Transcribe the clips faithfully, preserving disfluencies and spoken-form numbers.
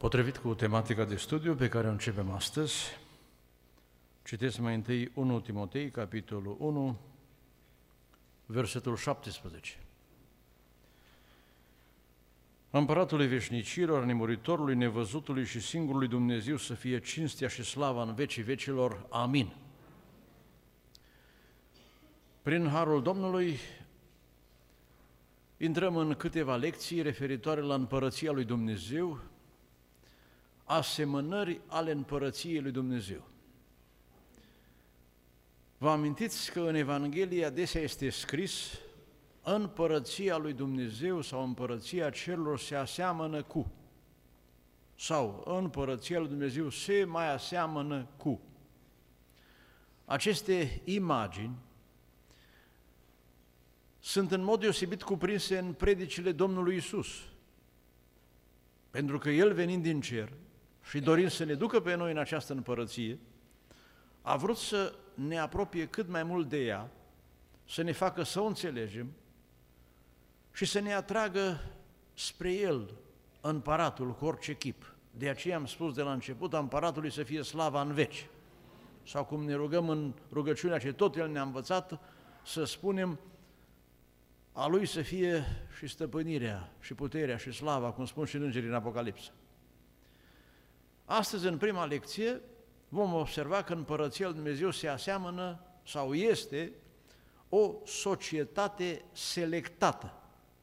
Potrivit cu tematica de studiu pe care o începem astăzi, citesc mai întâi unu Timotei, capitolul unu, versetul șaptesprezece. Împăratului veșnicilor, nemuritorului, nevăzutului și singurului Dumnezeu să fie cinstea și slava în vecii vecilor. Amin. Prin harul Domnului intrăm în câteva lecții referitoare la împărăția lui Dumnezeu, asemănări ale împărăției lui Dumnezeu. Vă amintiți că în Evanghelie adesea este scris: împărăția lui Dumnezeu sau împărăția cerurilor se aseamănă cu, sau împărăția lui Dumnezeu se mai aseamănă cu. Aceste imagini sunt în mod deosebit cuprinse în predicile Domnului Iisus, pentru că El, venind din cer și dorind să ne ducă pe noi în această împărăție, a vrut să ne apropie cât mai mult de ea, să ne facă să o înțelegem și să ne atragă spre El, împăratul, cu orice chip. De aceea am spus de la început, a împăratului să fie slava în veci. Sau cum ne rugăm în rugăciunea ce tot El ne-a învățat, să spunem: a Lui să fie și stăpânirea, și puterea, și slava, cum spun și îngerii în Apocalipsă. Astăzi, în prima lecție, vom observa că împărăția lui Dumnezeu se aseamănă sau este o societate selectată.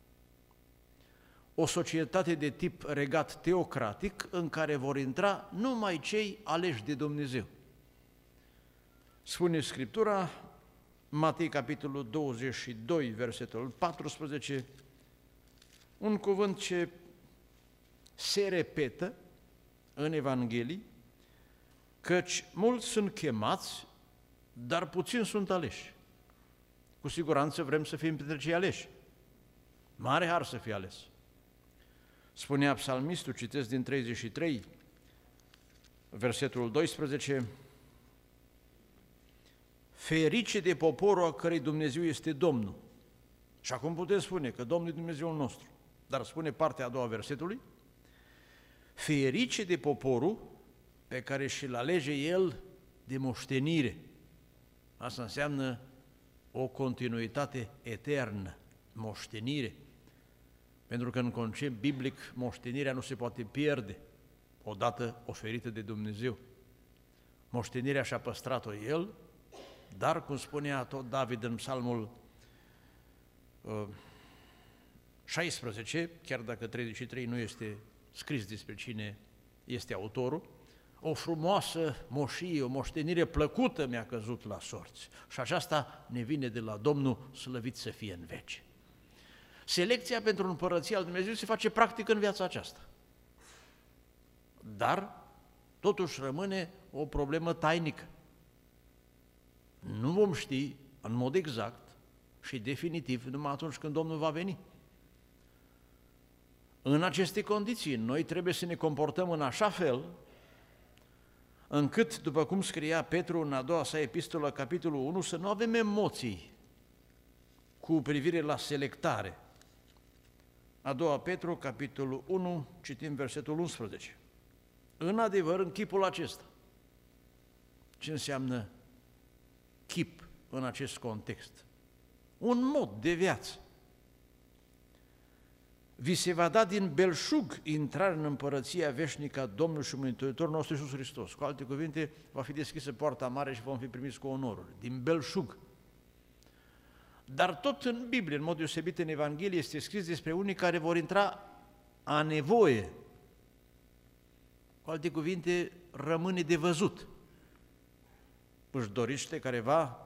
O societate de tip regat teocratic, în care vor intra numai cei aleși de Dumnezeu. Spune Scriptura, Matei, capitolul douăzeci și doi, versetul paisprezece, un cuvânt ce se repetă în Evanghelii, căci mulți sunt chemați, dar puțini sunt aleși. Cu siguranță vrem să fim printre cei aleși. Mare har să fie ales. Spunea psalmistul, citesc din treizeci și trei, versetul doisprezece, ferice de poporul a cărei Dumnezeu este Domnul. Și acum putem spune că Domnul e Dumnezeul nostru, dar spune partea a doua versetului, ferice de poporul pe care și-l alege El de moștenire. Asta înseamnă o continuitate eternă, moștenire. Pentru că în concept biblic moștenirea nu se poate pierde odată oferită de Dumnezeu. Moștenirea și-a păstrat-o El, dar, cum spunea tot David în psalmul uh, șaisprezece, chiar dacă treizeci și trei nu este scris despre cine este autorul, o frumoasă moșie, o moștenire plăcută mi-a căzut la sorți și aceasta ne vine de la Domnul, slăvit să fie în veci. Selecția pentru împărăția lui Dumnezeu se face practic în viața aceasta, dar totuși rămâne o problemă tainică. Nu vom ști în mod exact și definitiv numai atunci când Domnul va veni. În aceste condiții, noi trebuie să ne comportăm în așa fel încât, după cum scria Petru în a doua sa epistolă, capitolul unu, să nu avem emoții cu privire la selectare. A doua Petru, capitolul unu, citim versetul unsprezece. În adevăr, în chipul acesta. Ce înseamnă chip în acest context? Un mod de viață. Vi se va da din belșug intrare în împărăția veșnică a Domnului și Mântuitorul nostru Iisus Hristos. Cu alte cuvinte, va fi deschisă poarta mare și vom fi primiți cu onoruri. Din belșug. Dar tot în Biblie, în mod deosebit în Evanghelie, este scris despre unii care vor intra a nevoie. Cu alte cuvinte, rămâne de văzut. Își dorește careva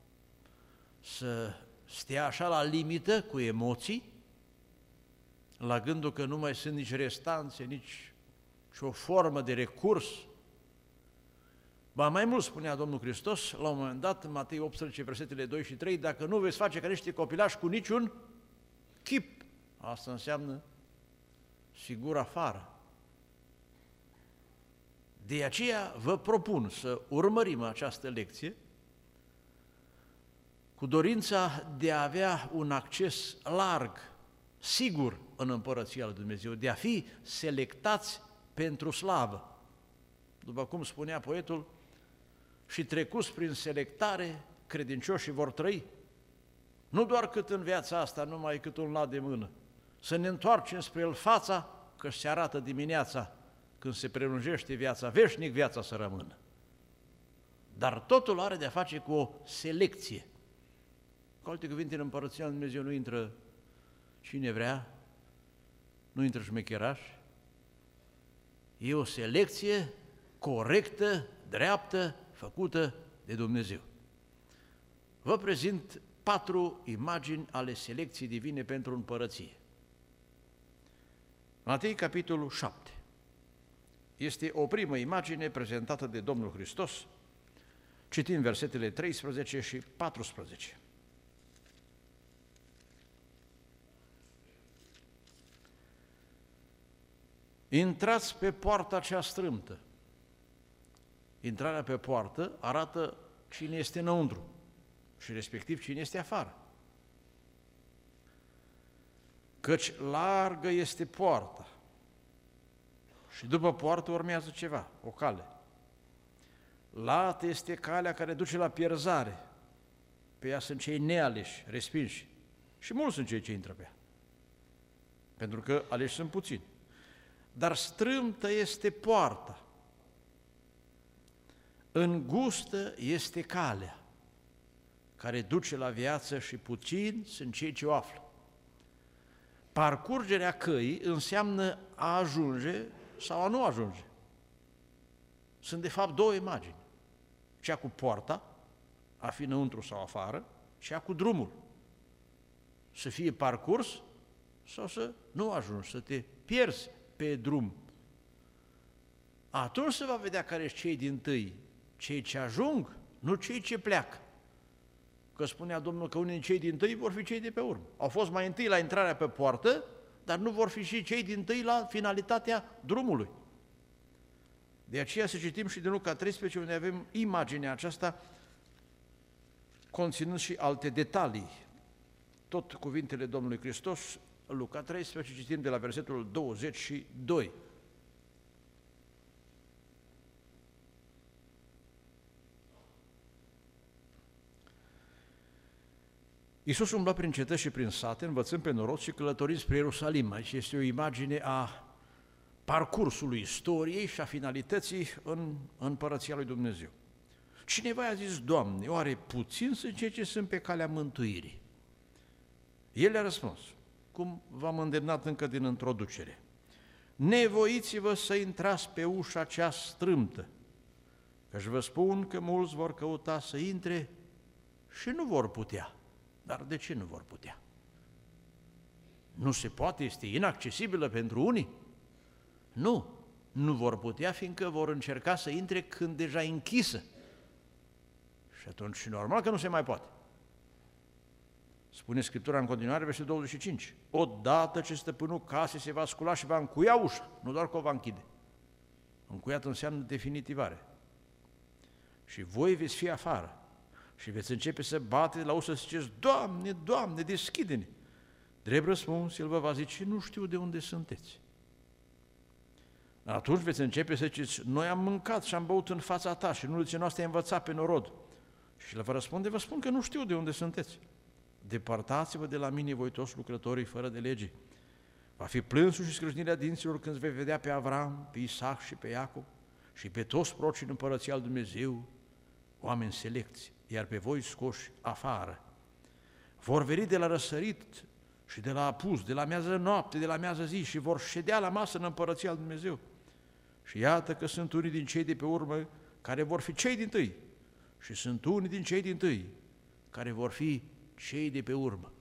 să stea așa la limită cu emoții, la gândul că nu mai sunt nici restanțe, nici și o formă de recurs. Ba mai mult spunea Domnul Hristos, la un moment dat, în Matei optsprezece, versetele doi și trei, dacă nu veți face ca niște copilași cu niciun chip, asta înseamnă sigur afară. De aceea vă propun să urmărim această lecție cu dorința de a avea un acces larg, sigur, în Împărăția lui Dumnezeu, de a fi selectați pentru slavă. După cum spunea poetul, și trecuți prin selectare, credincioșii vor trăi. Nu doar cât în viața asta, numai cât un lat de mână. Să ne întoarcem spre El fața, că se arată dimineața, când se prelungește viața, veșnic viața să rămână. Dar totul are de-a face cu o selecție. Cu alte cuvinte, în Împărăția Lui Dumnezeu nu intră cine vrea, nu intră șmecheraș. E o selecție corectă, dreaptă, făcută de Dumnezeu. Vă prezint patru imagini ale selecției divine pentru împărăție. Matei, capitolul șapte. Este o primă imagine prezentată de Domnul Hristos. Citim versetele treisprezece și paisprezece. Intrați pe poarta cea strâmtă. Intrarea pe poartă arată cine este înăuntru și respectiv cine este afară. Căci largă este poarta și după poartă urmează ceva, o cale. Lată este calea care duce la pierzare, pe ea sunt cei nealeși, respinși și mulți sunt cei ce intră pe ea, pentru că aleși sunt puțini. Dar strâmtă este poarta, îngustă este calea care duce la viață și puțini sunt cei ce o află. Parcurgerea căii înseamnă a ajunge sau a nu ajunge. Sunt de fapt două imagini, cea cu poarta, a fi înăuntru sau afară, și cea cu drumul, să fie parcurs sau să nu ajungi, să te pierzi pe drum. Atunci se va vedea care sunt cei dintâi, cei ce ajung, nu cei ce pleacă. Că spunea Domnul că unii cei dintâi vor fi cei de pe urmă. Au fost mai întâi la intrarea pe poartă, dar nu vor fi și cei dintâi la finalitatea drumului. De aceea să citim și din Luca treisprezece, unde avem imaginea aceasta, conținând și alte detalii. Tot cuvintele Domnului Hristos, Luca treisprezece, citim de la versetul douăzeci și doi. Iisus umbla prin cetăți și prin sate, învățând pe norod și călătorind spre Ierusalim. Aici este o imagine a parcursului istoriei și a finalității în Împărăția lui Dumnezeu. Cineva i-a zis: Doamne, oare puțin sunt cei ce sunt pe calea mântuirii? El a răspuns, cum v-am îndemnat încă din introducere: nevoiți-vă să intrați pe ușa cea strâmtă, căci vă spun că mulți vor căuta să intre și nu vor putea. Dar de ce nu vor putea? Nu se poate, este inaccesibilă pentru unii? Nu, nu vor putea, fiindcă vor încerca să intre când deja e închisă. Și atunci, normal că nu se mai poate. Spune Scriptura în continuare, versetul douăzeci și cinci. Odată ce stăpânul casei se va scula și va încuia ușa, nu doar că o va închide. Încuiat înseamnă definitivare. Și voi veți fi afară și veți începe să bateți la ușă să ziceți: Doamne, Doamne, deschide-ne! Drept răspuns, El vă va zice: nu știu de unde sunteți. Atunci veți începe să ziceți: noi am mâncat și am băut în fața ta și în ulițele noastre ai învățat pe norod. Și El vă răspunde: vă spun că nu știu de unde sunteți. Depărtați-vă de la mine, voi toți lucrătorii fără de lege. Va fi plânsul și scrâșnirea dinților când vei vedea pe Avram, pe Isaac și pe Iacov și pe toți procii în Împărăția lui Dumnezeu, oameni selecți, iar pe voi scoși afară. Vor veni de la răsărit și de la apus, de la miază noapte, de la miază zi și vor ședea la masă în Împărăția lui Dumnezeu. Și iată că sunt unii din cei de pe urmă care vor fi cei dintâi și sunt unii din cei dintâi care vor fi cei de pe urmă.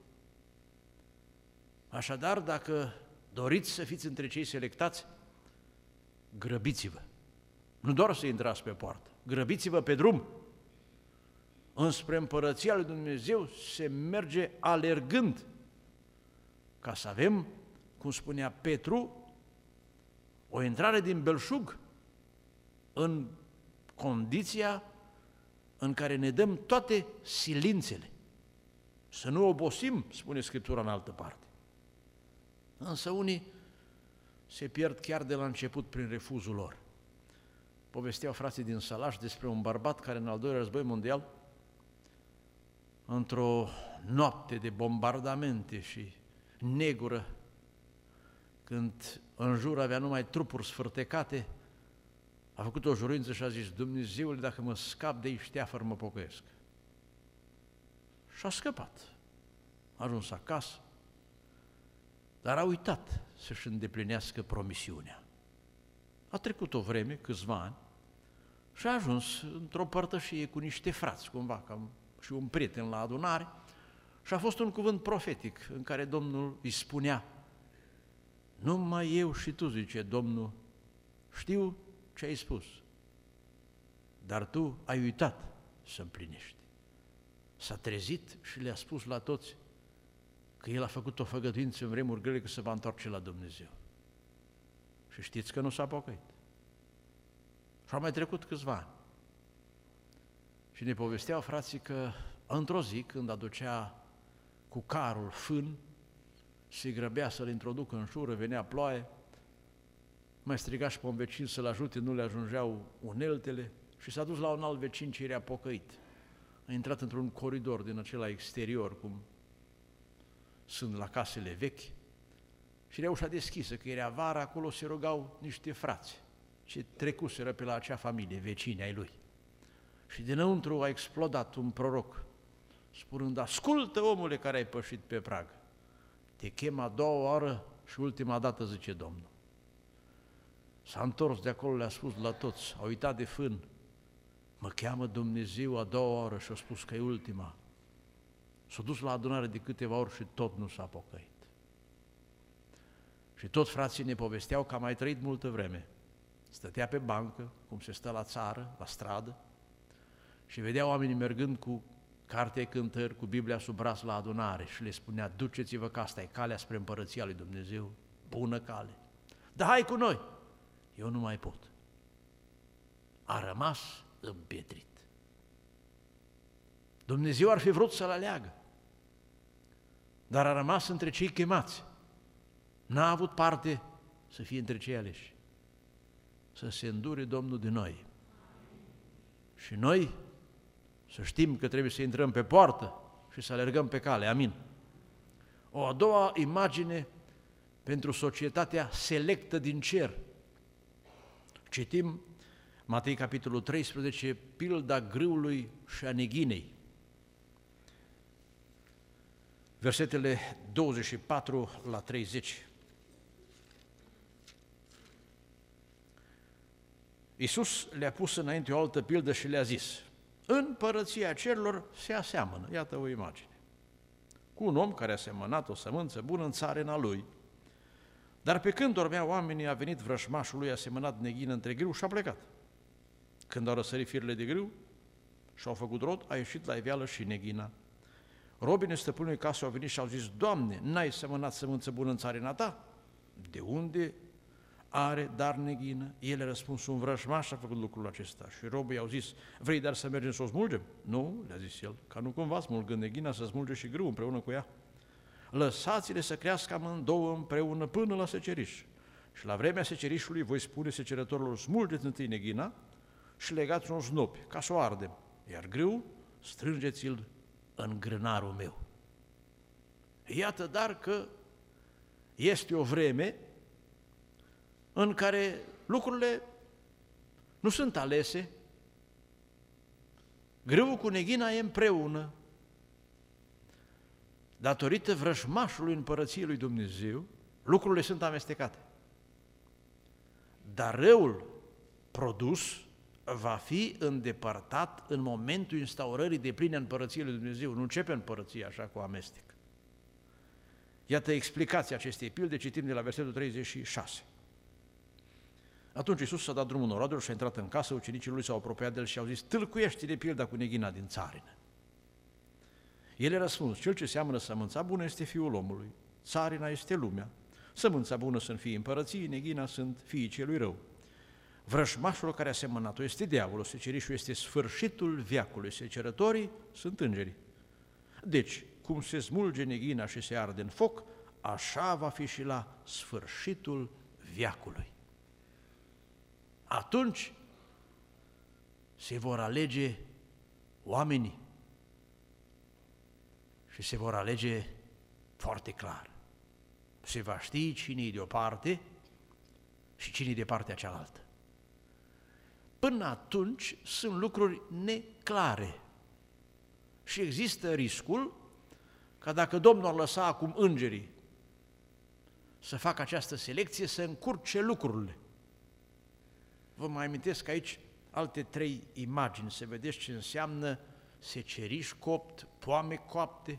Așadar, dacă doriți să fiți între cei selectați, grăbiți-vă. Nu doar să intrați pe poartă, grăbiți-vă pe drum. Înspre Împărăția lui Dumnezeu se merge alergând, ca să avem, cum spunea Petru, o intrare din belșug în condiția în care ne dăm toate silințele. Să nu obosim, spune Scriptura în altă parte. Însă unii se pierd chiar de la început prin refuzul lor. Povesteau frații din Sălaș despre un bărbat care în al doilea război mondial, într-o noapte de bombardamente și negură, când în jur avea numai trupuri sfârtecate, a făcut o jurință și a zis: Dumnezeule, dacă mă scap de aici, teafăr, mă pocăiesc. Și a scăpat. A ajuns acasă, dar a uitat să-și îndeplinească promisiunea. A trecut o vreme, câțiva ani, și a ajuns într-o părtășie cu niște frați, cumva, ca și un prieten la adunare, și a fost un cuvânt profetic în care Domnul îi spunea: numai eu și tu, zice Domnul, știu ce ai spus, dar tu ai uitat să împlinești. S-a trezit și le-a spus la toți că el a făcut o făgăduință în vremuri grele că se va întoarce la Dumnezeu. Și știți că nu s-a pocăit. Și au mai trecut câțiva ani. Și ne povesteau frații că într-o zi, când aducea cu carul fân, se grăbea să-l introducă în șură, venea ploaie, mai striga și pe un vecin să-l ajute, nu le ajungeau uneltele și s-a dus la un alt vecin ce era pocăit. A intrat într-un coridor din acela exterior, cum sunt la casele vechi, și era ușa deschisă, că era vara, acolo se rugau niște frați ce trecuseră pe la acea familie, vecini ai lui. Și dinăuntru a explodat un proroc, spunând: ascultă, omule care ai pășit pe prag, te chem a doua oară și ultima dată, zice Domnul. S-a întors de acolo, le-a spus la toți, a uitat de fân, mă cheamă Dumnezeu a doua oară și a spus că e ultima. S-a dus la adunare de câteva ori și tot nu s-a pocăit. Și tot frații ne povesteau că a mai trăit multă vreme. Stătea pe bancă, cum se stă la țară, la stradă, și vedea oamenii mergând cu cartea cântări, cu Biblia sub braț la adunare și le spunea: duceți-vă că asta e calea spre împărăția lui Dumnezeu, bună cale. Dar hai cu noi! Eu nu mai pot. A rămas împietrit. Dumnezeu ar fi vrut să-l aleagă, dar a rămas între cei chemați. N-a avut parte să fie între cei aleși. Să se îndure Domnul de noi. Și noi să știm că trebuie să intrăm pe poartă și să alergăm pe cale. Amin. O a doua imagine pentru societatea selectă din cer. Citim Matei, capitolul treisprezece, pilda grâului și a neghinei. Versetele douăzeci și patru la treizeci. Iisus le-a pus înainte o altă pildă și le-a zis: împărăția cerurilor se aseamănă, iată o imagine, cu un om care a semănat o sămânță bună în țarina lui. Dar pe când dormeau oamenii, a venit vrăjmașul lui, a semănat neghină între grâu și a plecat. Când au răsărit firele de grâu și au făcut rod, a ieșit la iveală și neghina. Robinii stăpânului casei au venit și au zis: Doamne, n-ai semănat sămânță bună în țarina ta? De unde are dar neghină? El a răspuns: un vrăjmaș a făcut lucrul acesta. Și robii au zis: vrei dar să mergem să o smulgem? Nu, le-a zis el, ca nu cumva smulgând neghina să smulge și grâu împreună cu ea. Lăsați-le să crească amândouă împreună până la seceriș. Și la vremea secerișului voi spune secerătorilor: smulgeți întâi neghina și legați-o în snopi, ca să o ardem, iar grâu strângeți-l în grânarul meu. Iată dar că este o vreme în care lucrurile nu sunt alese, grâul cu neghina e împreună. Datorită vrăjmașului împărăției lui Dumnezeu, lucrurile sunt amestecate. Dar răul produs va fi îndepărtat în momentul instaurării depline a împărăției lui Dumnezeu. Nu începe împărăția așa cu amestec. Iată explicația acestei pilde, citim de la versetul treizeci și șase. Atunci Iisus s-a dat drumul norodilor și a intrat în casă, ucenicii lui s-au apropiat de el și au zis: tâlcuiește-ne pilda cu neghina din țarină. El a răspuns: cel ce seamănă sămânța bună este Fiul omului, țarina este lumea, sămânța bună sunt fiii împărăției, neghina sunt fiii celui rău. Vrăjmașul care a semănat-o este diavolul, secerișul este sfârșitul veacului, secerătorii sunt îngerii. Deci, cum se smulge neghina și se arde în foc, așa va fi și la sfârșitul veacului. Atunci se vor alege oamenii și se vor alege foarte clar. Se va ști cine e de o parte și cine e de partea cealaltă. Până atunci sunt lucruri neclare și există riscul ca dacă Domnul ar lăsa acum îngerii să facă această selecție, să încurce lucrurile. Vă mai amintesc aici alte trei imagini, să vedeți ce înseamnă seceriș copt, poame coapte.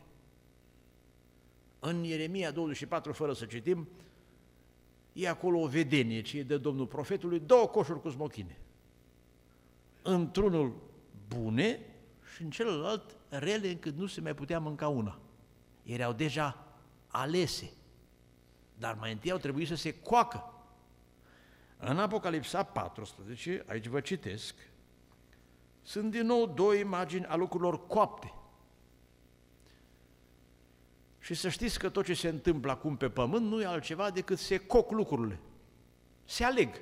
În Ieremia douăzeci și patru, fără să citim, e acolo o vedenie ce e de Domnul profetului, două coșuri cu smochine. Într-unul bune și în celălalt rele încât nu se mai putea mânca una. Erau deja alese, dar mai întâi au trebuit să se coacă. În Apocalipsa paisprezece, aici vă citesc, sunt din nou două imagini a lucrurilor coapte. Și să știți că tot ce se întâmplă acum pe pământ nu e altceva decât se coc lucrurile, se aleg.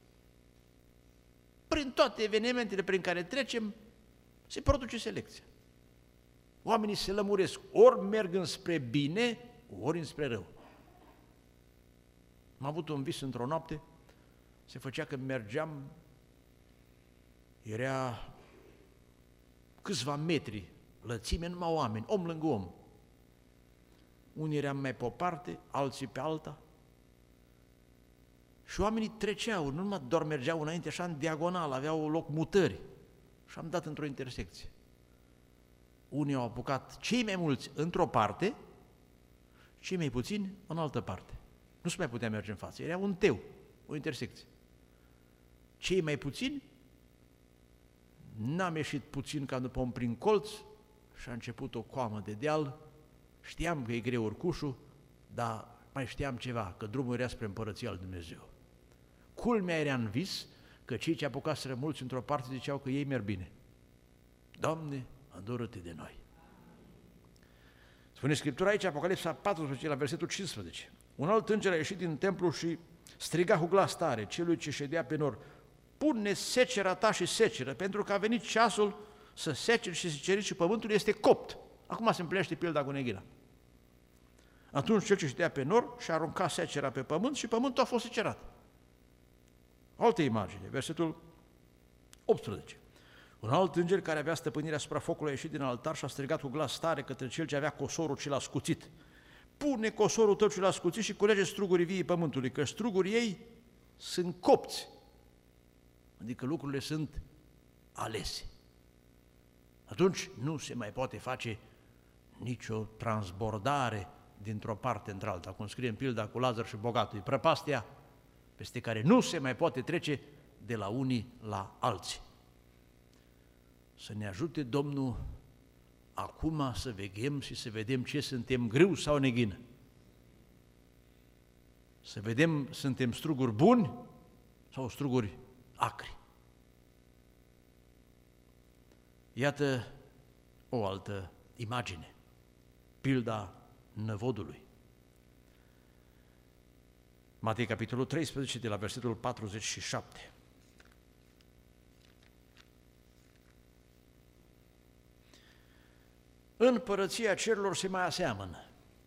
Prin toate evenimentele prin care trecem, se produce selecția. Oamenii se lămuresc, ori merg înspre bine, ori înspre rău. Am avut un vis într-o noapte, se făcea că mergeam, era câțiva metri lățime, numai oameni, om lângă om. Unii eram mai pe o parte, alții pe alta. Și oamenii treceau, nu numai doar mergeau înainte, așa în diagonal, aveau loc mutări. Și am dat într-o intersecție. Unii au apucat cei mai mulți într-o parte, cei mai puțini în altă parte. Nu se mai putea merge în față, era un teu, o intersecție. Cei mai puțini, n-am ieșit puțin ca după un prin colț și a început o coamă de deal. Știam că e greu urcușul, dar mai știam ceva, că drumul era spre Împărăția lui Dumnezeu. Culmea era în vis că cei ce apucaseră mulți într-o parte ziceau că ei merg bine. Doamne, îndură-te de noi! Spune Scriptura aici, Apocalipsa paisprezece, la versetul cincisprezece. Un alt înger a ieșit din templu și striga cu glas tare celui ce ședea pe nor: pune secera ta și seceră, pentru că a venit ceasul să seceri și seceri și pământul este copt. Acum se împlinește pilda cu neghina. Atunci cel ce ședea pe nor și-a aruncat secera pe pământ și pământul a fost secerat. Altă imagine, versetul optsprezece. Un alt înger care avea stăpânirea asupra focului a ieșit din altar și a strigat cu glas tare către cel ce avea cosorul ce l-a scuțit: pune cosorul tău ce l-a scuțit și culege strugurii viii pământului, că strugurii ei sunt copți, adică lucrurile sunt alese. Atunci nu se mai poate face nicio transbordare dintr-o parte într-alta, cum scrie în pilda cu Lazar și bogatul, e prăpastia peste care nu se mai poate trece de la unii la alții. Să ne ajute Domnul acum să veghem și să vedem ce suntem, grâu sau neghină. Să vedem, suntem struguri buni sau struguri acri. Iată o altă imagine, pilda năvodului. Matei, capitolul treisprezece, de la versetul patruzeci și șapte. În Împărăția Cerurilor se mai aseamănă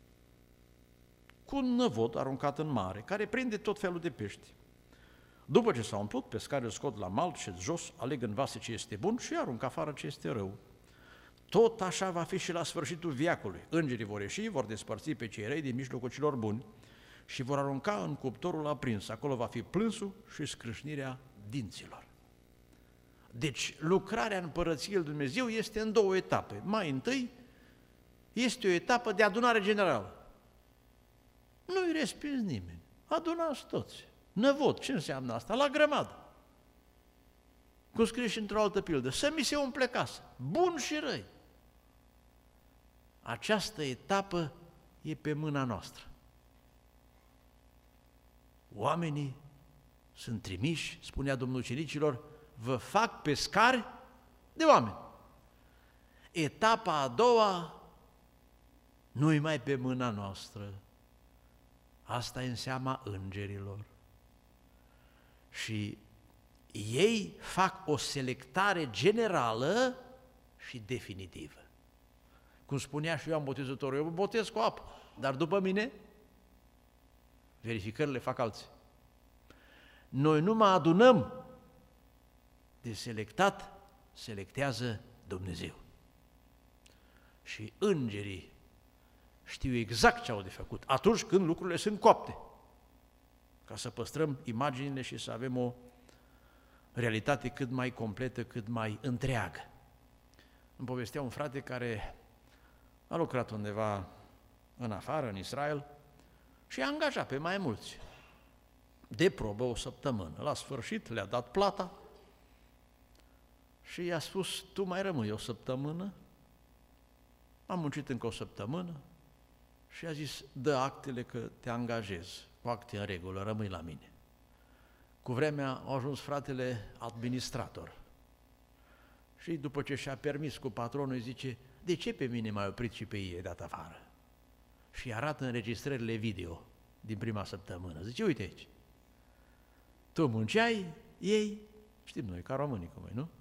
cu un năvod aruncat în mare, care prinde tot felul de pești. După ce s-a umplut, pescarii îl scot la mal și jos, aleg în vase ce este bun și aruncă afară ce este rău. Tot așa va fi și la sfârșitul veacului. Îngerii vor ieși, vor despărți pe cei răi din mijlocul celor buni și vor arunca în cuptorul aprins. Acolo va fi plânsul și scrâșnirea dinților. Deci, lucrarea în Împărăției lui Dumnezeu este în două etape. Mai întâi, este o etapă de adunare generală. Nu-i respins nimeni. Adunați toți. Năvod, ce înseamnă asta? La grămadă. Cum scrie și într-o altă pildă, să mi se umple casa, bun și răi. Această etapă e pe mâna noastră. Oamenii sunt trimiși, spunea Domnul ucenicilor, vă fac pescari de oameni. Etapa a doua nu-i mai pe mâna noastră. Asta e în seama îngerilor. Și ei fac o selectare generală și definitivă. Cum spunea și Ioan Botezătorul, eu vă botez cu apă, dar după mine verificările fac alții. Noi nu mă adunăm, de selectat selectează Dumnezeu. Și îngerii știu exact ce au de făcut atunci când lucrurile sunt coapte, ca să păstrăm imaginile și să avem o realitate cât mai completă, cât mai întreagă. Îmi povestea un frate care a lucrat undeva în afară, în Israel, și a angajat pe mai mulți. De probă o săptămână. La sfârșit le-a dat plata și i-a spus, tu mai rămâi o săptămână. Am muncit încă o săptămână și a zis, dă actele că te angajez, cu acte în regulă, rămâi la mine. Cu vremea a ajuns fratele administrator și după ce și-a permis cu patronul, îi zice, de ce pe mine m-ai oprit și pe ei e dat afară? Și arată înregistrările video din prima săptămână. Zice, uite aici, tu munceai, ei, știm noi, ca românii cum e, nu?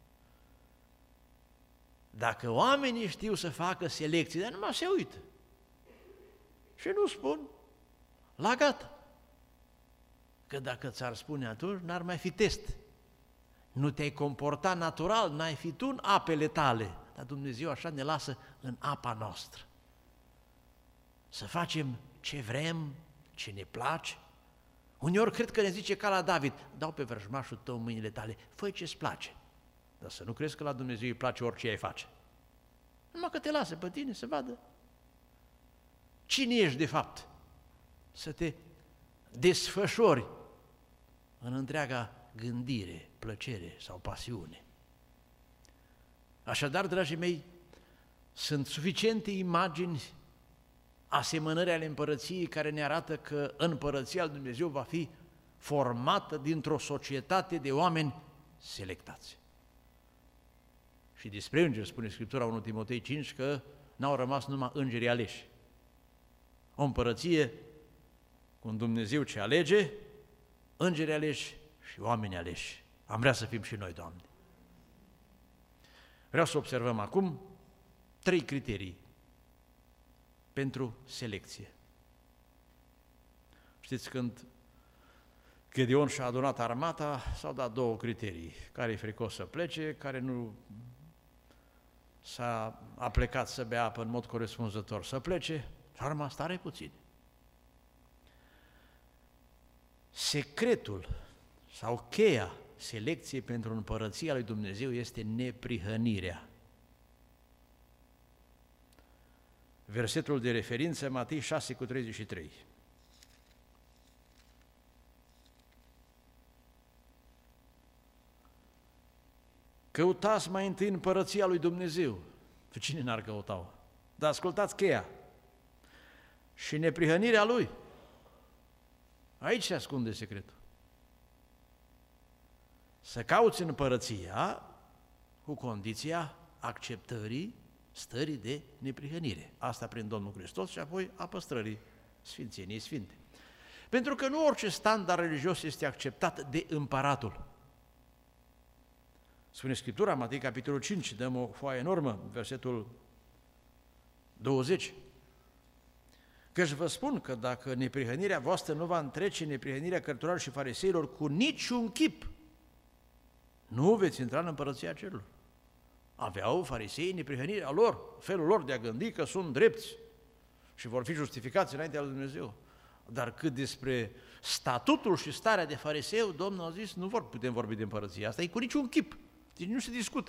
Dacă oamenii știu să facă selecții, dar numai se uită și nu spun, la gata. Că dacă ți-ar spune atunci, n-ar mai fi test. Nu te-ai comportat natural, n-ai fi tu în apele tale, dar Dumnezeu așa ne lasă în apa noastră. Să facem ce vrem, ce ne place. Uneori cred că ne zice ca la David, dau pe vrăjmașul tău mâinile tale, fă ce-ți place. Dar să nu crezi că la Dumnezeu îi place orice ai face. Numai că te lasă pe tine să vadă cine ești de fapt, să te desfășori în întreaga gândire, plăcere sau pasiune. Așadar, dragii mei, sunt suficiente imagini asemănări ale împărăției care ne arată că împărăția lui Dumnezeu va fi formată dintr-o societate de oameni selectați. Și despre îngeri spune Scriptura unu Timotei cinci că n-au rămas numai îngerii aleși. O împărăție cu un Dumnezeu ce alege, îngeri aleși și oameni aleși. Am vrea să fim și noi, Doamne. Vreau să observăm acum trei criterii pentru selecție. Știți, când Gedeon și-a adunat armata, s-au dat două criterii. Care e fricos să plece, care nu s-a a plecat să bea apă în mod corespunzător să plece, și a rămas tare puțin. Secretul sau cheia selecției pentru împărăția lui Dumnezeu este neprihănirea. Versetul de referință, Matei șase cu treizeci și trei. Căutați mai întâi împărăția lui Dumnezeu. Pe cine n-ar căuta-o? Dar ascultați cheia. Și neprihănirea Lui. Aici se ascunde secretul. Să cauți împărăția cu condiția acceptării stării de neprihănire. Asta prin Domnul Hristos și apoi a păstrării sfințeniei sfinte. Pentru că nu orice standard religios este acceptat de împăratul. Spune Scriptura, Matei, capitolul cinci, dăm o foaie enormă, versetul douăzeci. Căci vă spun că dacă neprihănirea voastră nu va întrece neprihănirea cărturarilor și fariseilor cu niciun chip, nu veți intra în împărăția cerurilor. Aveau farisei neprihănirea lor, felul lor de a gândi că sunt drepți și vor fi justificați înaintea lui Dumnezeu. Dar cât despre statutul și starea de fariseu, Domnul a zis, nu vor putem vorbi de împărăție. Asta e cu niciun chip. Deci nu se discută.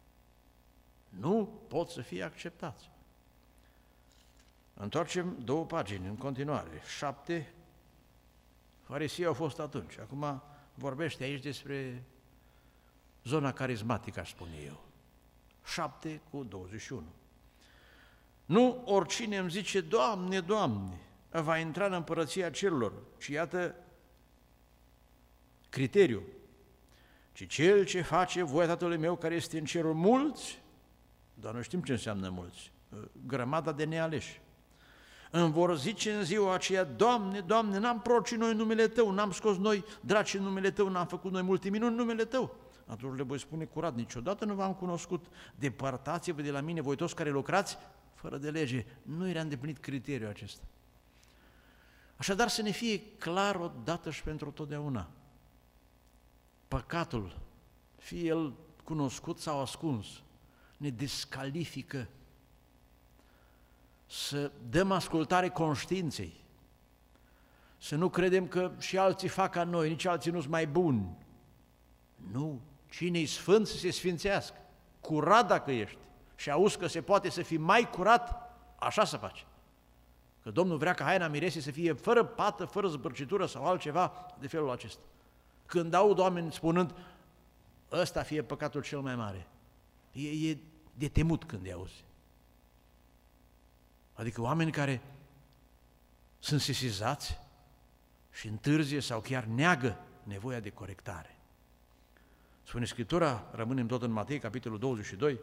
Nu pot să fie acceptați. Întoarcem două pagini în continuare. Șapte farisei au fost atunci. Acum vorbește aici despre zona carismatică, aș spune eu. șapte cu douăzeci și unu. Nu oricine îmi zice, Doamne, Doamne, va intra în împărăția cerurilor, ci iată criteriul, ci cel ce face voia Tatălui meu care este în cerul, mulți, dar noi știm ce înseamnă mulți, grămada de nealeși. Îmi vor zice în ziua aceea, Doamne, Doamne, n-am prorocit noi în numele Tău, n-am scos noi draci în numele Tău, n-am făcut noi multe minuni în numele Tău. Atunci le voi spune curat, niciodată nu v-am cunoscut, depărtați-vă de la mine, voi toți care lucrați fără de lege. Nu era îndeplinit criteriul acesta. Așadar să ne fie clar odată și pentru totdeauna. Păcatul, fie el cunoscut sau ascuns, ne descalifică să dăm ascultare conștiinței, să nu credem că și alții fac ca noi, nici alții nu sunt mai buni. Nu, cine-i sfânt să se sfințească, curat dacă ești și auzi că se poate să fii mai curat, așa să faci. Că Domnul vrea ca haina miresei să fie fără pată, fără zbârcitură sau altceva de felul acesta. Când aud oameni spunând, ăsta fie păcatul cel mai mare, e, e de temut când îi auzi. Adică oameni care sunt sesizați și întârzie sau chiar neagă nevoia de corectare. Spune Scriptura, rămânem tot în Matei, capitolul douăzeci și doi,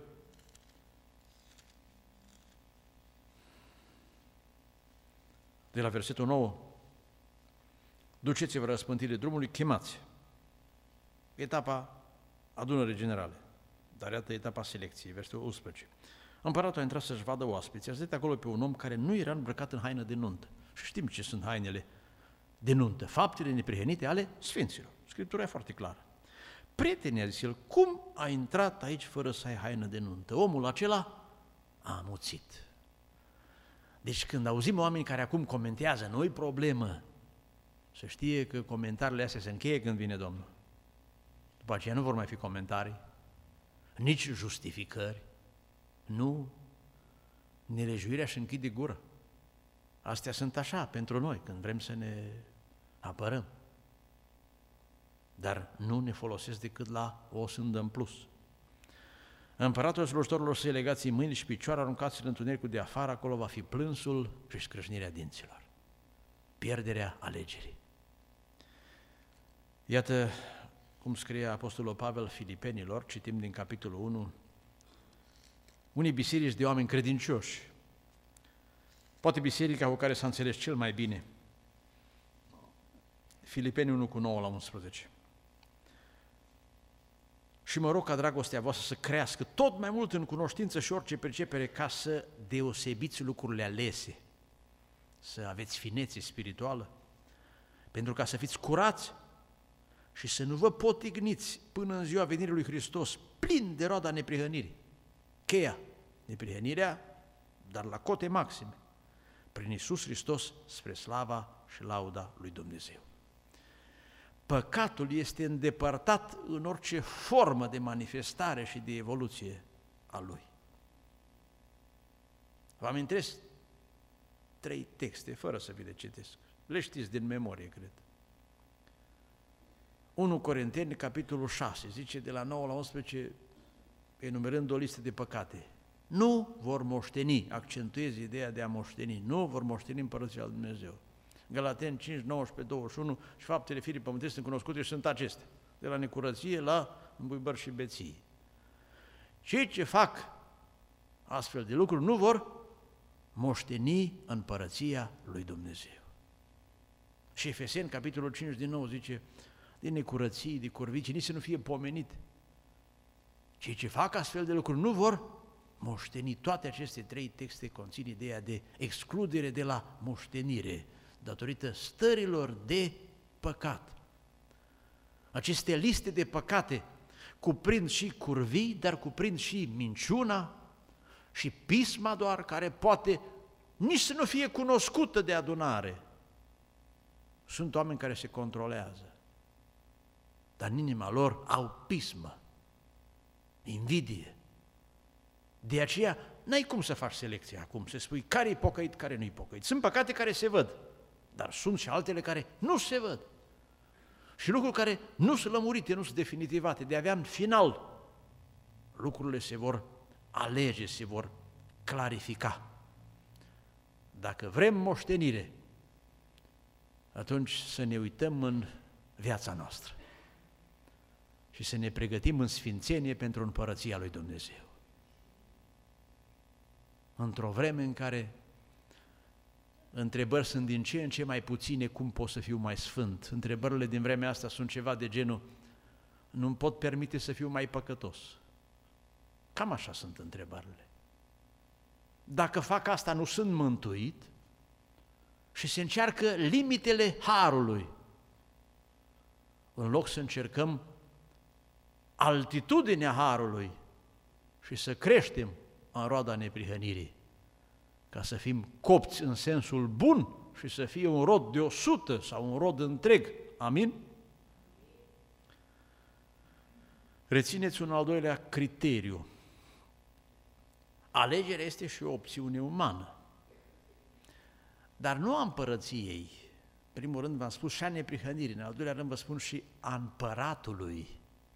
de la versetul nouă, duceți-vă răspântirile drumului, chemați. Etapa adunării generale, dar iată etapa selecției, versetul unsprezece. Împăratul a intrat să-și vadă oaspeții, a zis acolo pe un om care nu era îmbrăcat în haină de nuntă. Și știm ce sunt hainele de nuntă, faptele neprihănite ale sfinților. Scriptura e foarte clară. Prietene, a zis el, cum a intrat aici fără să ai haină de nuntă? Omul acela a amuțit. Deci când auzim oameni care acum comentează, nu-i problemă, să știe că comentariile astea se încheie când vine Domnul. După aceea nu vor mai fi comentarii, nici justificări, nu, nelejuirea și închide gură. Astea sunt așa pentru noi, când vrem să ne apărăm. Dar nu ne folosesc decât la o sândă în plus. Împăratul slujitorilor să-i legați mâini și picioare, aruncați în întunericul de afară, acolo va fi plânsul și scrâșnirea dinților. Pierderea alegerii. Iată cum scrie Apostolul Pavel Filipenilor, citim din capitolul unu, unii biserici de oameni credincioși, poate biserica cu care s-a înțeles cel mai bine, Filipeni unu cu nouă la unsprezece. Și mă rog ca dragostea voastră să crească tot mai mult în cunoștință și orice percepere, ca să deosebiți lucrurile alese, să aveți finețe spirituală, pentru ca să fiți curați și să nu vă potigniți până în ziua venirii lui Hristos, plin de roada neprihănirii. Cheia, neprihănirea, dar la cote maxime, prin Iisus Hristos, spre slava și lauda lui Dumnezeu. Păcatul este îndepărtat în orice formă de manifestare și de evoluție a lui. Vă amintesc trei texte, fără să vi le citesc. Le știți din memorie, cred. unu Corinteni, capitolul șase, zice de la nouă la unsprezece, enumerând o listă de păcate. Nu vor moșteni, accentuez ideea de a moșteni, nu vor moșteni împărăția lui Dumnezeu. Galateni cinci, nouăsprezece, douăzeci și unu și faptele firii pământești sunt cunoscute și sunt acestea, de la necurăție la îmbuibări și beții. Cei ce fac astfel de lucruri nu vor moșteni împărăția lui Dumnezeu. Și Efeseni, capitolul cinci din nou, zice, de necurății, de corvicii, nici să nu fie pomenit. Cei ce fac astfel de lucruri nu vor moșteni. Toate aceste trei texte conțin ideea de excludere de la moștenire, datorită stărilor de păcat. Aceste liste de păcate cuprind și curvii, dar cuprind și minciuna și pisma doar, care poate nici să nu fie cunoscută de adunare. Sunt oameni care se controlează, dar în inima lor au pismă, invidie. De aceea n-ai cum să faci selecția acum, să spui care e pocăit, care nu-i pocăit. Sunt păcate care se văd, dar sunt și altele care nu se văd. Și lucruri care nu sunt lămurite, nu sunt definitivate. De avea în final, lucrurile se vor alege, se vor clarifica. Dacă vrem moștenire, atunci să ne uităm în viața noastră și să ne pregătim în sfințenie pentru împărăția lui Dumnezeu. Într-o vreme în care întrebări sunt din ce în ce mai puține, cum pot să fiu mai sfânt. Întrebările din vremea asta sunt ceva de genul, nu-mi pot permite să fiu mai păcătos. Cam așa sunt întrebările. Dacă fac asta, nu sunt mântuit și se încearcă limitele harului, în loc să încercăm altitudinea harului și să creștem în roada neprihănirii, ca să fim copți în sensul bun și să fie un rod de o sută sau un rod întreg. Amin? Rețineți un al doilea criteriu. Alegerea este și o opțiune umană, dar nu a împărăției. În primul rând v-am spus și a neprihănirii, în al doilea rând vă spun și a împăratului.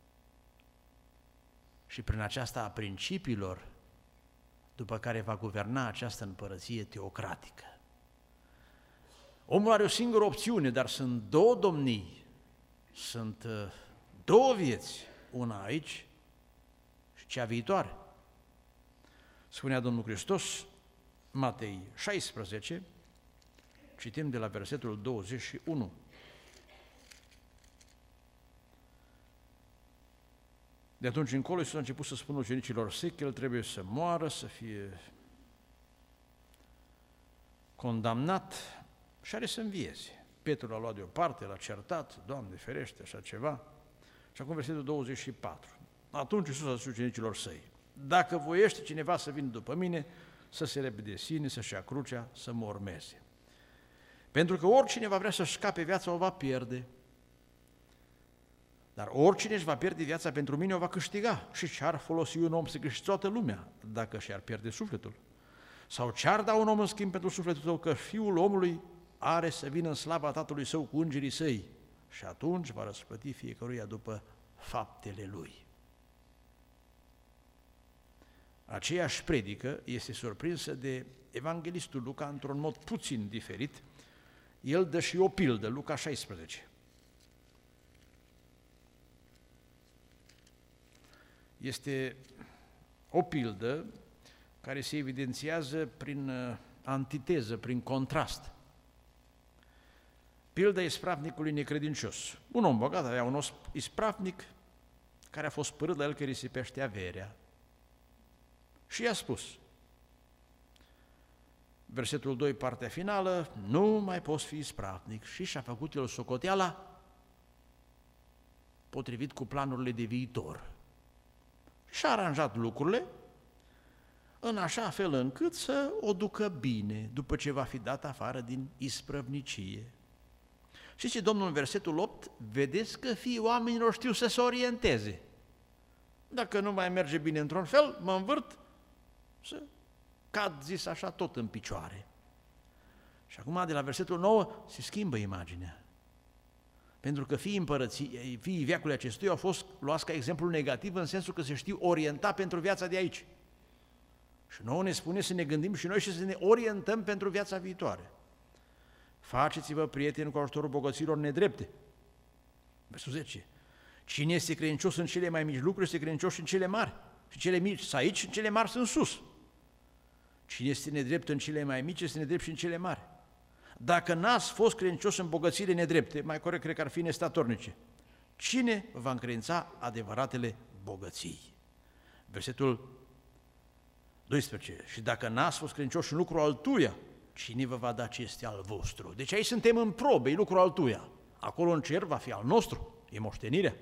Și prin aceasta a principiilor după care va guverna această împărăție teocratică. Omul are o singură opțiune, dar sunt două domnii, sunt două vieți, una aici și cea viitoare. Spunea Domnul Hristos, Matei șaisprezece, citim de la versetul douăzeci și unu. De atunci încolo Iisus a început să spună ucenicilor săi că El trebuie să moară, să fie condamnat și are să învieze. Petru l-a luat deoparte, l-a certat, Doamne ferește, așa ceva. Și acum versetul douăzeci și patru. Atunci Iisus a zis ucenicilor săi, dacă voiește cineva să vină după mine, să se lepede de sine, să-și ia crucea, să mă urmeze. Pentru că oricine va vrea să-și scape viața, o va pierde. Dar oricine își va pierde viața pentru mine, o va câștiga. Și ce-ar folosi un om să câștige toată lumea dacă și-ar pierde sufletul? Sau ce-ar da un om în schimb pentru sufletul său, că Fiul omului are să vină în slava Tatălui Său cu îngerii Săi și atunci va răsplăti fiecăruia după faptele lui. Aceeași predică este surprinsă de evanghelistul Luca într-un mod puțin diferit. El dă și o pildă, Luca șaisprezece. Este o pildă care se evidențiază prin antiteză, prin contrast. Pilda ispravnicului necredincios. Un om bogat avea un ispravnic care a fost părât la el că risipește averea. Și i-a spus, versetul doi, partea finală, nu mai poți fi ispravnic. Și și-a făcut el socoteala potrivit cu planurile de viitor. Și-a aranjat lucrurile în așa fel încât să o ducă bine după ce va fi dat afară din isprăvnicie. Și zice Domnul în versetul opt, vedeți că fiii oamenilor știu să se orienteze. Dacă nu mai merge bine într-un fel, mă învârt să cad, zis așa, tot în picioare. Și acum, de la versetul nouă, se schimbă imaginea. Pentru că fiii împărății, fiii veacului acestuia au fost luați ca exemplu negativ în sensul că se știu orienta pentru viața de aici. Și nouă ne spune să ne gândim și noi și să ne orientăm pentru viața viitoare. Faceți-vă prieteni cu ajutorul bogăților nedrepte. Versetul zece. Cine este credincios în cele mai mici lucruri, este credincios și în cele mari. Și cele mici sunt aici, în cele mari sunt sus. Cine este nedrept în cele mai mici, este nedrept și în cele mari. Dacă n-ați fost credincios în bogățiile nedrepte, mai corect cred că ar fi nestatornice, cine va încredința adevăratele bogății? Versetul doisprezece. Și dacă n-ați fost credincioși în lucrul altuia, cine vă va da ce este al vostru? Deci aici suntem în probe, e lucrul altuia. Acolo în cer va fi al nostru, e moștenirea.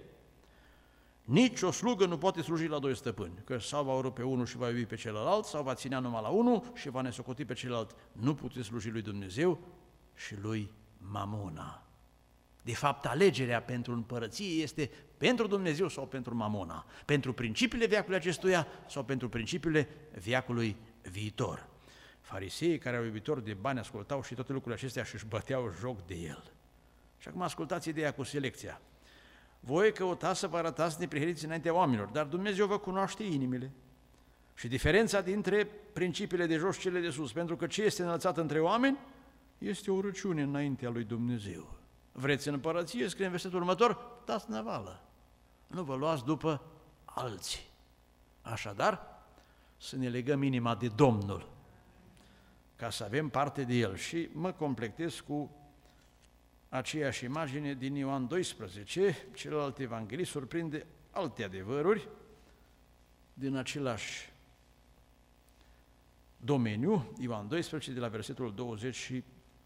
Nici o slugă nu poate sluji la doi stăpâni, că sau va urâ pe unul și va iubi pe celălalt, sau va ținea numai la unul și va nesocoti pe celălalt. Nu puteți sluji lui Dumnezeu și lui Mamona. De fapt, alegerea pentru împărăție este pentru Dumnezeu sau pentru Mamona, pentru principiile veacului acestuia sau pentru principiile veacului viitor. Fariseii care au iubitori de bani ascultau și toate lucrurile acestea și își băteau joc de el. Și acum ascultați ideea cu selecția. Voi căutați să vă arătați neprihăniți înaintea oamenilor, dar Dumnezeu vă cunoaște inimile. Și diferența dintre principiile de jos și cele de sus, pentru că ce este înălțat între oameni este o râciune înaintea lui Dumnezeu. Vreți în împărăție, scrie în versetul următor, dați navală, nu vă luați după alții. Așadar, să ne legăm inima de Domnul. ca să avem parte de el. Și mă completez cu aceeași imagine din Ioan doisprezece, celălalt evanghelist surprinde alte adevăruri din același domeniu, Ioan doisprezece, de la versetul douăzeci și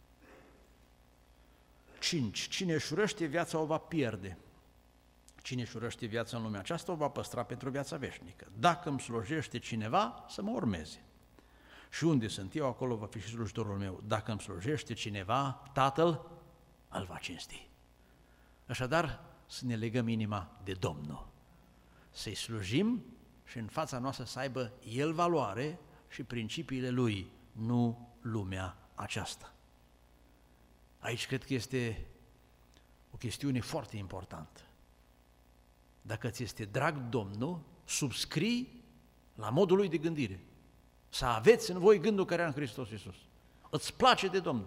cinci. Cine își urăște viața o va pierde. Cine își urăște viața în lumea aceasta o va păstra pentru viața veșnică. Dacă îmi slujește cineva, să mă urmeze. Și unde sunt eu, acolo va fi și slujitorul meu. Dacă îmi slujește cineva, Tatăl îl va cinsti. Așadar, să ne legăm inima de Domnul. Să-i slujim și în fața noastră să aibă El valoare și principiile Lui, nu lumea aceasta. Aici cred că este o chestiune foarte importantă. Dacă ți este drag Domnul, subscrii la modul Lui de gândire. Să aveți în voi gândul care era în Hristos Iisus. Îți place de Domnul.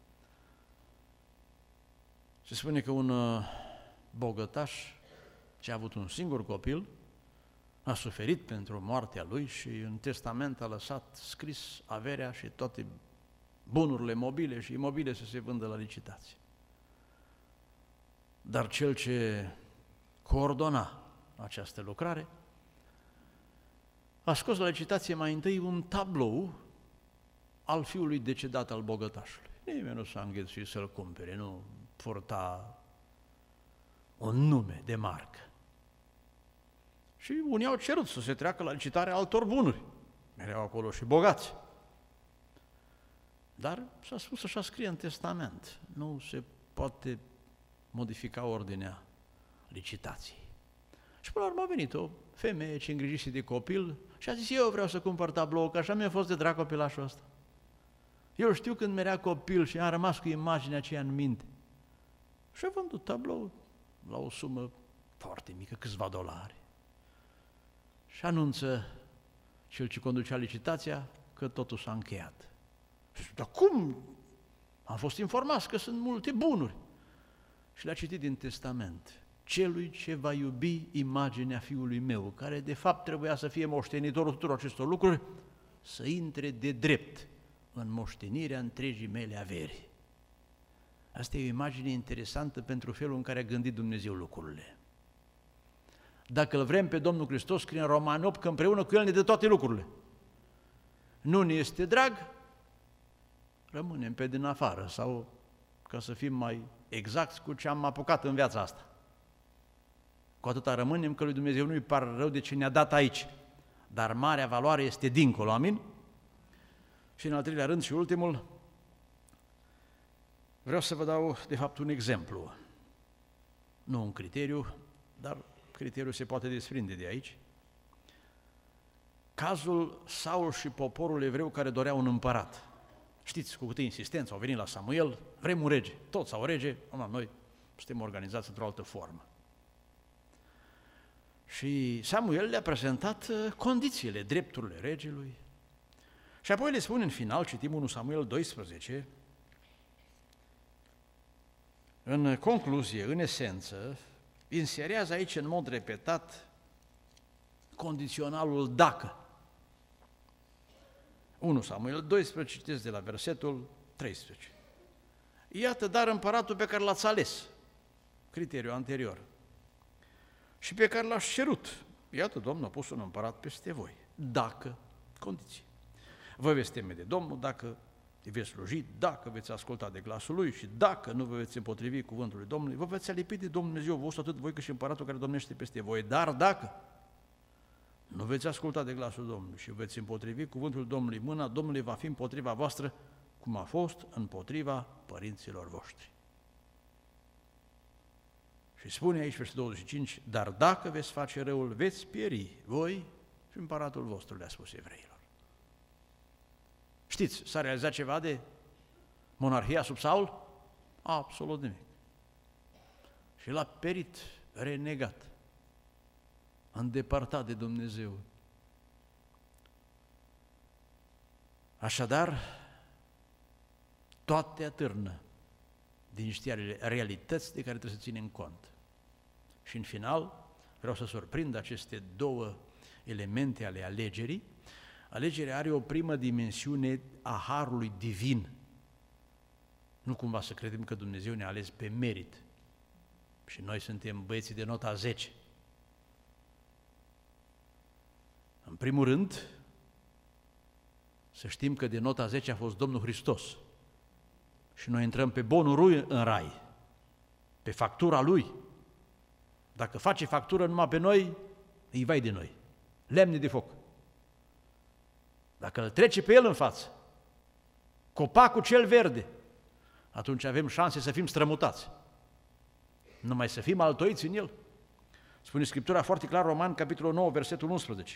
Se spune că un bogătaș ce a avut un singur copil a suferit pentru moartea lui și în testament a lăsat scris averea și toate bunurile mobile și imobile să se vândă la licitație. Dar cel ce coordona această lucrare a scos la licitație mai întâi un tablou al fiului decedat al bogătașului. Nimeni nu s-a înghesuit să-l cumpere, nu purta un nume de marcă. Și unii au cerut să se treacă la licitarea altor bunuri. Erau acolo și bogați. Dar s-a spus așa scrie în testament. Nu se poate modifica ordinea licitației. Și până la urmă a venit o femeie ce îngrijise de copil și a zis, eu vreau să cumpăr tablou, că așa mi-a fost de drag copilașul ăsta. Eu știu când mi-era copil și am rămas cu imaginea aceea în minte. Și a vândut tablou la o sumă foarte mică, câțiva dolari. Și anunță cel ce conducea licitația că totul s-a încheiat. Și, dar cum? Am fost informați că sunt multe bunuri. Și le-a citit din testament. Celui ce va iubi imaginea fiului meu, care de fapt trebuia să fie moștenitorul tuturor acestor lucruri, să intre de drept în moștenirea întregii mele averi. Asta e o imagine interesantă pentru felul în care a gândit Dumnezeu lucrurile. Dacă îl vrem pe Domnul Hristos, scrie în Romani opt că împreună cu El ne dă toate lucrurile. Nu ne este drag, rămânem pe din afară sau, ca să fim mai exacti, cu ce am apucat în viața asta. Cu atâta rămânem că lui Dumnezeu nu-i par rău de ce ne-a dat aici, dar marea valoare este dincolo, amin? Și în al treilea rând și ultimul, vreau să vă dau de fapt un exemplu, nu un criteriu, dar criteriul se poate desprinde de aici. Cazul Saul și poporul evreu care dorea un împărat. Știți cu câtă insistență au venit la Samuel, vrem un rege, toți au rege, noi suntem organizați într-o altă formă. Și Samuel le-a prezentat condițiile, drepturile regelui. Și apoi le spune în final, citim unu Samuel doisprezece, în concluzie, în esență, inserează aici în mod repetat condiționalul dacă. unu Samuel doisprezece, citesc de la versetul treisprezece. Iată, dar împăratul pe care l-ați ales, criteriul anterior, și pe care l-ați cerut, iată, Domnul a pus un împărat peste voi, dacă, condiții. Vă veți teme de Domnul, dacă îi veți sluji, dacă veți asculta de glasul Lui și dacă nu vă veți împotrivi cuvântului Domnului, vă veți alipi de Domnul Dumnezeu vostru, atât voi cât și împăratul care domnește peste voi. Dar dacă nu veți asculta de glasul Domnului și veți împotrivi cuvântul Domnului, mâna Domnului va fi împotriva voastră, cum a fost împotriva părinților voștri. Și spune aici, versetul douăzeci și cinci, dar dacă veți face răul, veți pieri voi și împăratul vostru, le-a spus evreilor. Știți, s-a realizat ceva de monarhia sub Saul? Absolut nimic. Și l-a perit, renegat, îndepărtat de Dumnezeu. Așadar, toate atârnă din niște realități de care trebuie să ținem cont. Și în final, vreau să surprind aceste două elemente ale alegerii, Alegerea are o primă dimensiune a harului divin. Nu cumva să credem că Dumnezeu ne-a ales pe merit și noi suntem băieții de nota zece. În primul rând, să știm că de nota zece a fost Domnul Hristos și noi intrăm pe bonul lui în rai, pe factura lui. Dacă face factură numai pe noi, îi vai de noi, lemne de foc. Dacă îl trece pe el în față, copacul cel verde, atunci avem șanse să fim strămutați, numai să fim altoiți în el. Spune Scriptura foarte clar, Roman, capitolul nouă, versetul unsprezece.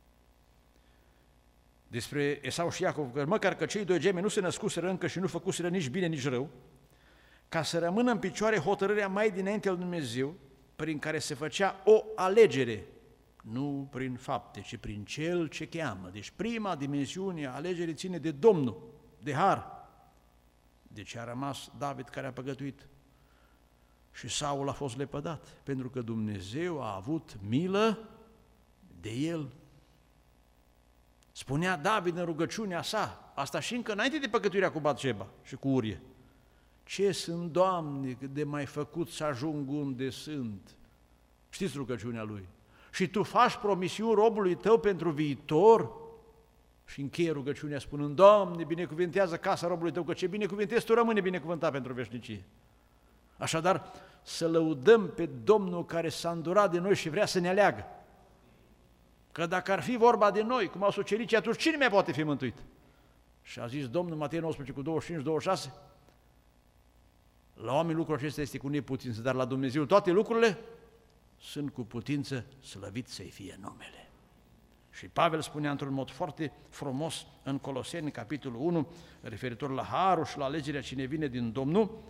Despre Esau și Iacov, că măcar că cei doi gemeni nu se născuseră încă și nu făcuseră nici bine, nici rău, ca să rămână în picioare hotărârea mai dinainte lui Dumnezeu, prin care se făcea o alegere, nu prin fapte, ci prin Cel ce cheamă. Deci prima dimensiune a alegerii ține de Domnul, de har. Deci a rămas David care a păgătuit și Saul a fost lepădat, pentru că Dumnezeu a avut milă de el. Spunea David în rugăciunea sa, asta și încă înainte de păcătuirea cu Batșeba și cu Urie: ce sunt, Doamne, cât de mai făcut să ajung unde sunt. Știți rugăciunea lui? Și Tu faci promisiuni robului Tău pentru viitor? Și încheie rugăciunea spunând: Doamne, binecuvintează casa robului Tău, că ce binecuvintezi Tu rămâne binecuvântat pentru veșnicie. Așadar, să lăudăm pe Domnul care s-a îndurat de noi și vrea să ne aleagă. Că dacă ar fi vorba de noi, cum au sucerit, atunci cine mai poate fi mântuit? Și a zis Domnul, Matei nouăsprezece, cu douăzeci și cinci douăzeci și șase, la oameni lucrul acesta este cu neputință, dar la Dumnezeu toate lucrurile sunt cu putință, slăvit să-i fie numele. Și Pavel spunea într-un mod foarte frumos în Coloseni, capitolul unu, referitor la harul și la alegerea cine vine din Domnul,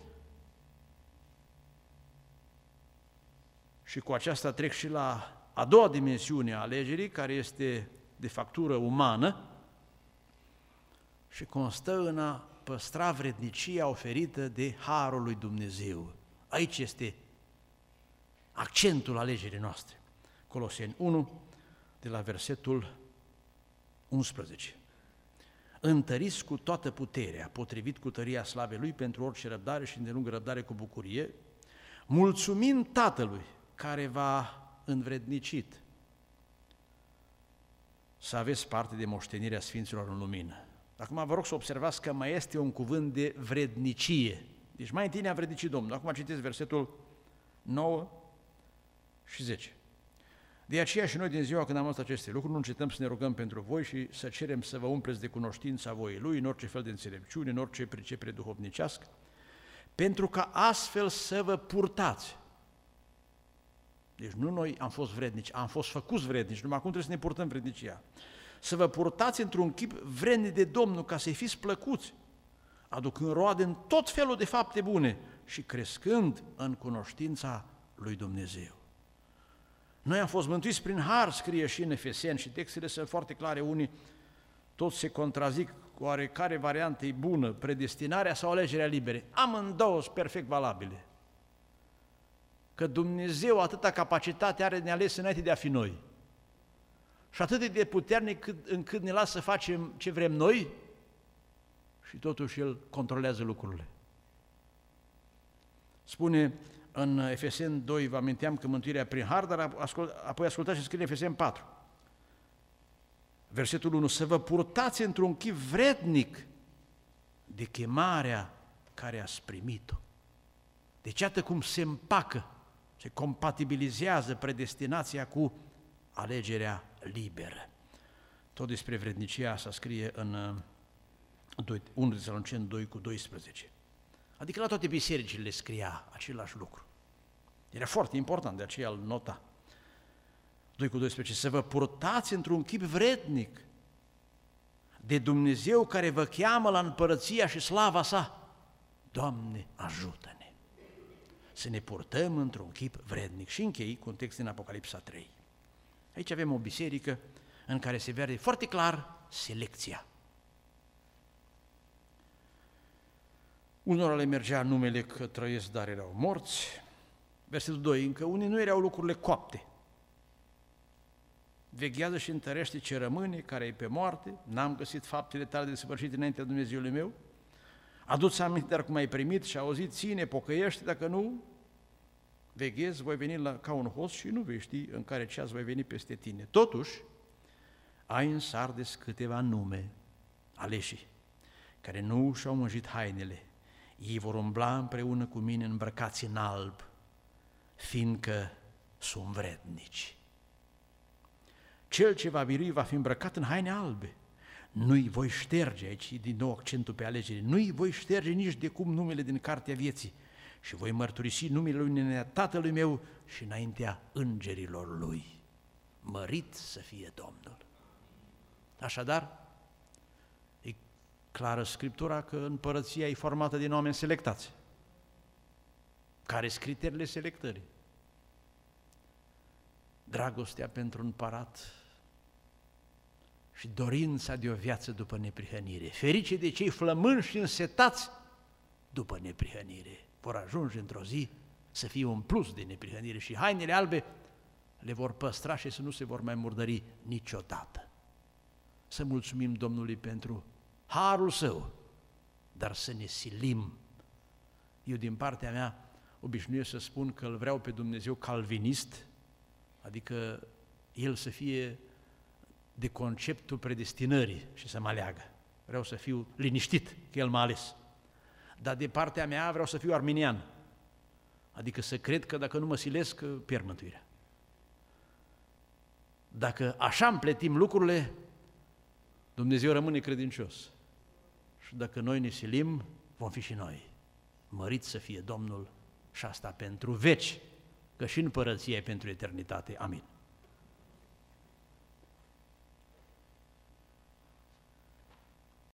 și cu aceasta trec și la a doua dimensiune a alegerii, care este de factură umană și constă în a păstra vrednicia oferită de harul lui Dumnezeu. Aici este accentul alegerii noastre. Coloseni unu, de la versetul unsprezece. Întăriți cu toată puterea, potrivit cu tăria slavei Lui, pentru orice răbdare și îndelungă răbdare cu bucurie, mulțumind Tatălui care v-a învrednicit să aveți parte de moștenirea Sfinților în lumină. Acum vă rog să observați că mai este un cuvânt de vrednicie. Deci mai întâi ne-a vrednicit Domnul. Acum citiți versetul nouă și zece. De aceea și noi din ziua când am văzut aceste lucruri, nu încetăm să ne rugăm pentru voi și să cerem să vă umpleți de cunoștința voii Lui, în orice fel de înțelepciune, în orice pricepere duhovnicească, pentru ca astfel să vă purtați. Deci nu noi am fost vrednici, am fost făcuți vrednici, numai acum trebuie să ne purtăm vrednicia. Să vă purtați într-un chip vrednic de Domnul, ca să-i fiți plăcuți, aducând roade în tot felul de fapte bune și crescând în cunoștința lui Dumnezeu. Noi am fost mântuiți prin har, scrie și în Efeseni, și textele sunt foarte clare, unii toți se contrazic, oarecare variantă e bună, predestinarea sau alegerea libere. Amândouă sunt perfect valabile. Că Dumnezeu atâta capacitate are de ne ales înainte de a fi noi. Și atât de puternic cât, încât ne lasă să facem ce vrem noi și totuși El controlează lucrurile. Spune în Efeseni doi, vă aminteam că mântuirea prin har, dar ascult, apoi ascultați ce scrie în Efeseni patru. Versetul unu, să vă purtați într-un chip vrednic de chemarea care ați primit-o. Deci iată cum se împacă, se compatibilizează predestinația cu alegerea liberă. Tot despre vrednicia asta scrie în unu Tesaloniceni doi cu doisprezece. Adică la toate bisericile scria același lucru. Era foarte important, de aceea îl nota. doi cu doisprezece. Să vă purtați într-un chip vrednic de Dumnezeu care vă cheamă la împărăția și slava sa. Doamne, ajută-ne să ne purtăm într-un chip vrednic. Și închei cu un text din Apocalipsa trei. Aici avem o biserică în care se vede foarte clar selecția. Unora le mergea numele că trăiesc, dar erau morți. Versetul doi, încă unii nu erau lucrurile coapte, veghează și întărește ce rămâne, care e pe moarte, n-am găsit faptele tale desăvârșite înaintea Dumnezeului meu, adu-ți aminte dar cum ai primit și auzit, ține, pocăiește, dacă nu, veghezi, voi veni la, ca un hoț și nu vei ști în care ceas voi veni peste tine. Totuși, ai în Sardes câteva nume aleși, care nu și-au mânjit hainele. Ei vor umbla împreună cu mine îmbrăcați în alb, fiindcă sunt vrednici. Cel ce va birui va fi îmbrăcat în haine albe. Nu-i voi șterge, aici din nou accentul pe alegere, nu-i voi șterge nici de cum numele din cartea vieții și voi mărturisi numele lui în Tatălui meu și înaintea îngerilor lui. Mărit să fie Domnul! Așadar, e clară Scriptura că împărăția e formată din oameni selectați. Care sunt criteriile selectării? Dragostea pentru împărat și dorința de o viață după neprihănire. Ferice de cei flămânzi și însetați după neprihănire. Vor ajunge într-o zi să fie un plus de neprihănire și hainele albe le vor păstra și să nu se vor mai murdări niciodată. Să mulțumim Domnului pentru harul Său, dar să ne silim. Eu din partea mea obișnuiesc să spun că îl vreau pe Dumnezeu calvinist, adică El să fie de conceptul predestinării și să mă aleagă. Vreau să fiu liniștit că El m-a ales. Dar de partea mea vreau să fiu arminian, adică să cred că dacă nu mă silesc, pierd mântuirea. Dacă așa împletim lucrurile, Dumnezeu rămâne credincios. Și dacă noi ne silim, vom fi și noi. Mărit să fie Domnul și asta pentru veci, că și împărăția e pentru eternitate. Amin.